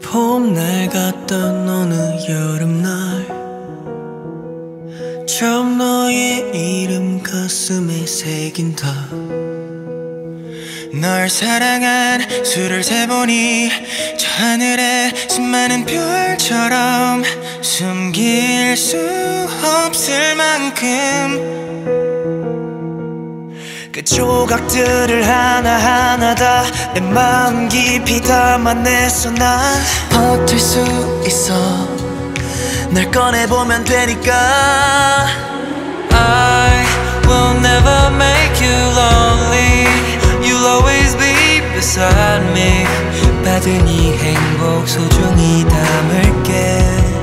봄날 같던 어느 여름날 처음 너의 이름 가슴에 새긴다. 널 사랑한 수를 세보니 저 하늘에 수많은 별처럼 숨길 수 없을 만큼 그 조각들을 하나하나 다 내 마음 깊이 담아냈어. 난 버틸 수 있어. 널 꺼내보면 되니까. I will never make you lonely. You'll always be beside me. 받은 이 행복 소중히 담을게.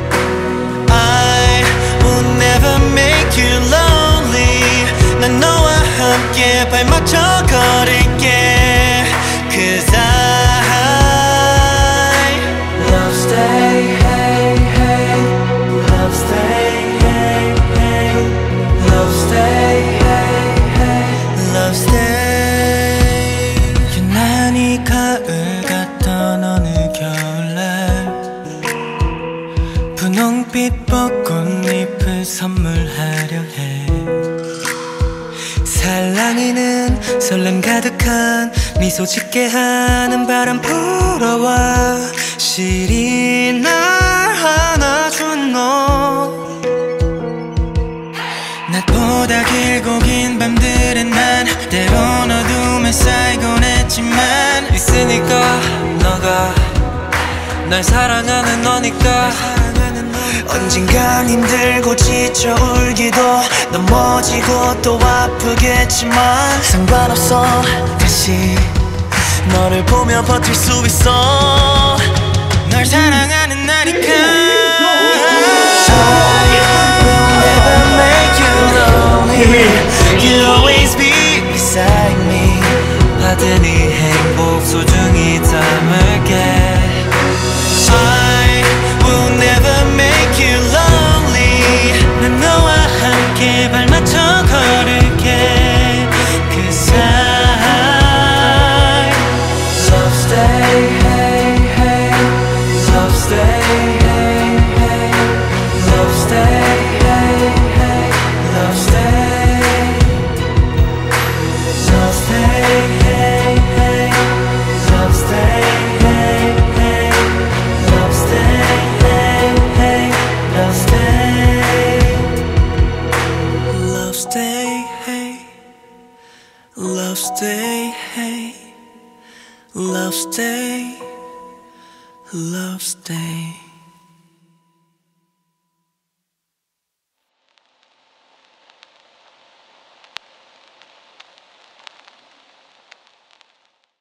I will never make you lonely. 난 너와 함께 발맞춰 걸을게. Cause I love stay, hey, hey. Love stay, hey, hey. Love stay, hey, hey. Love stay. 유난히 가을 같던 어느 겨울날 분홍빛 벚꽃잎을 선물하려 해. 살랑이는 설렘 가득한 미소 짓게 하는 바람 불어와 시리 날 안아준 너. 낮보다 길고 긴 밤들은 난 때론 어둠에 쌓이곤 했지만 있으니까 너가 날 사랑하는 너니까. 언젠간 힘들고 지쳐 울기도 넘어지고 또 아프겠지만 상관없어. 다시 너를 보며 버틸 수 있어. 널 사랑하는 나니까. I will never make you lonely. You'll always be beside me. 받은 이 행복 소중히 담을게. I will never make you lonely. 난 너와 함께 발맞춰 걸을게. Cause I love stay, hey, hey. Love stay, hey, hey. Love stay, hey, hey. Love stay. Love stay, hey, hey. Love stay, hey, hey. Love stay, hey, hey. Love stay. Love stay, hey. Love stay, hey. Love stay. Love stay.